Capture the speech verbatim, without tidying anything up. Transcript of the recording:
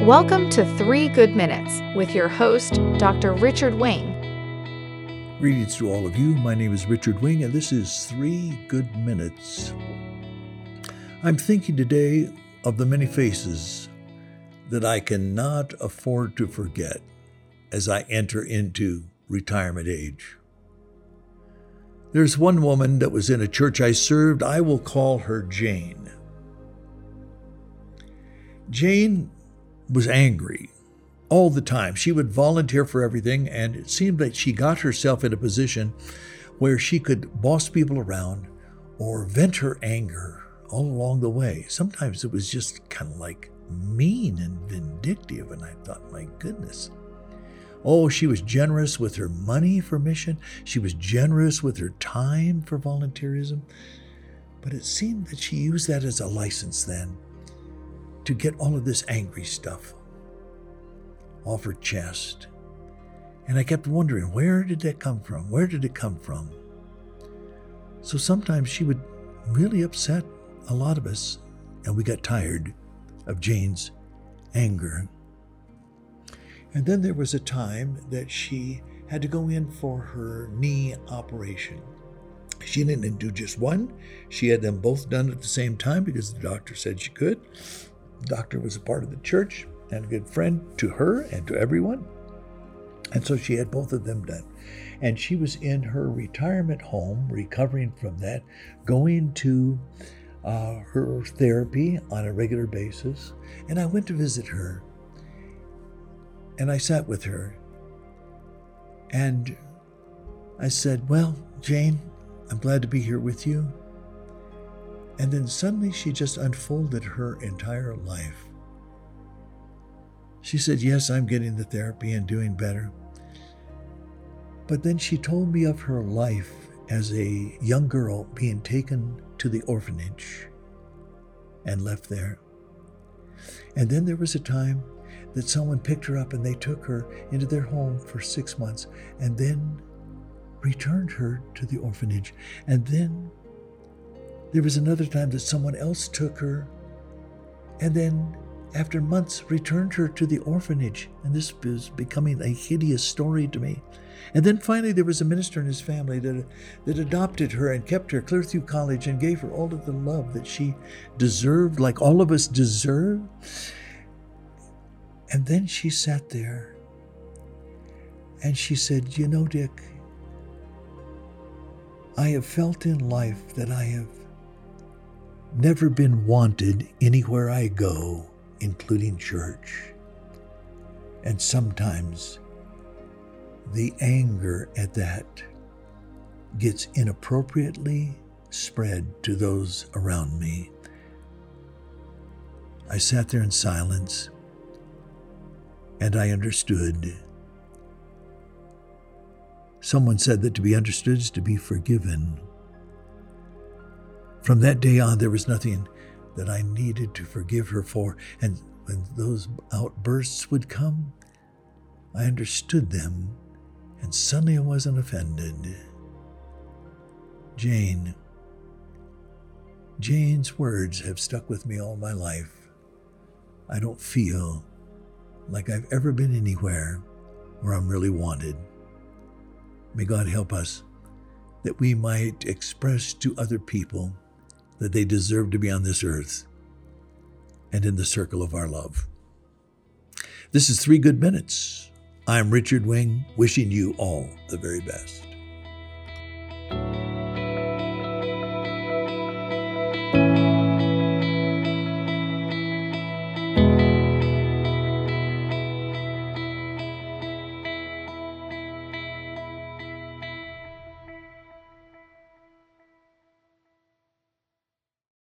Welcome to Three Good Minutes with your host, Doctor Richard Wing. Greetings to all of you. My name is Richard Wing, and this is Three Good Minutes. I'm thinking today of the many faces that I cannot afford to forget as I enter into retirement age. There's one woman that was in a church I served. I will call her Jane. Jane was angry all the time. She would volunteer for everything, and it seemed that she got herself in a position where she could boss people around or vent her anger all along the way. Sometimes it was just kind of like mean and vindictive, and I thought, my goodness. Oh, she was generous with her money for mission. She was generous with her time for volunteerism. But it seemed that she used that as a license then to get all of this angry stuff off her chest. And I kept wondering, where did that come from? Where did it come from? So sometimes she would really upset a lot of us, and we got tired of Jane's anger. And then there was a time that she had to go in for her knee operation. She didn't do just one. She had them both done at the same time because the doctor said she could. The doctor was a part of the church and a good friend to her and to everyone. And so she had both of them done. And she was in her retirement home, recovering from that, going to uh, her therapy on a regular basis. And I went to visit her. And I sat with her. And I said, well, Jane, I'm glad to be here with you. And then suddenly she just unfolded her entire life. She said, yes, I'm getting the therapy and doing better. But then she told me of her life as a young girl being taken to the orphanage and left there. And then there was a time that someone picked her up and they took her into their home for six months and then returned her to the orphanage. And then there was another time that someone else took her and then after months returned her to the orphanage. And this was becoming a hideous story to me. And then finally there was a minister and his family that, that adopted her and kept her clear through college and gave her all of the love that she deserved, like all of us deserve. And then she sat there and she said, you know, Dick, I have felt in life that I have never been wanted anywhere I go, including church. And sometimes the anger at that gets inappropriately spread to those around me. I sat there in silence, and I understood. Someone said that to be understood is to be forgiven. From that day on, there was nothing that I needed to forgive her for. And when those outbursts would come, I understood them, and suddenly I wasn't offended. Jane. Jane's words have stuck with me all my life. I don't feel like I've ever been anywhere where I'm really wanted. May God help us that we might express to other people that they deserve to be on this earth and in the circle of our love. This is Three Good Minutes. I'm Richard Wing, wishing you all the very best.